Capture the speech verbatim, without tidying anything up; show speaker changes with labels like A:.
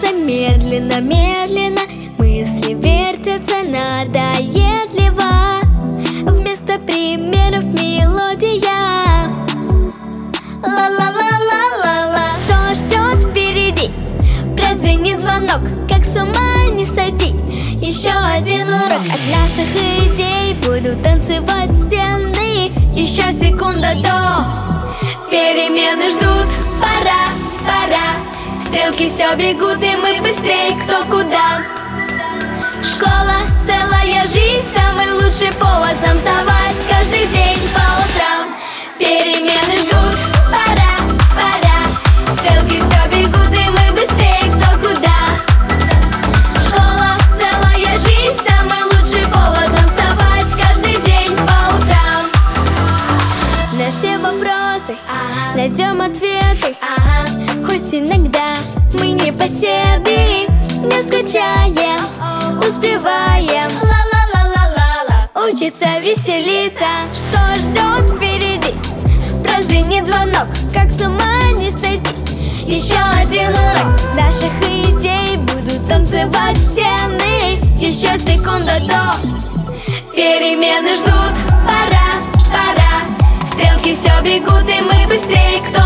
A: движется медленно, медленно, мысли вертятся надоедливо. Вместо примеров мелодия. Ла-ла-ла-ла-ла-ла. Что ждет впереди? Прозвенит звонок, как с ума не сойти. Еще один урок от наших идей. Буду танцевать стены. Еще секунда до перемены ждут. Пора, пора. Стрелки все бегут, и мы быстрее кто куда. Школа, целая жизнь, самый лучший повод нам вставать каждый день по утрам. Перемены ждут. Пора, пора. Стрелки все бегут, и мы быстрее кто куда. Школа, целая жизнь, самый лучший повод нам вставать каждый день по утрам. На все вопросы найдем ответы. Хоть иногда мы не поседы, не скучаем, успеваем ла-ла-ла-ла-ла-ла учиться веселиться. Что ждет впереди? Прозвенит звонок, как с ума не сойти. Еще один урок наших идей. Буду танцевать стены. Еще секунда до перемены ждут. Пора, пора. Стрелки все бегут, и мы быстрее кто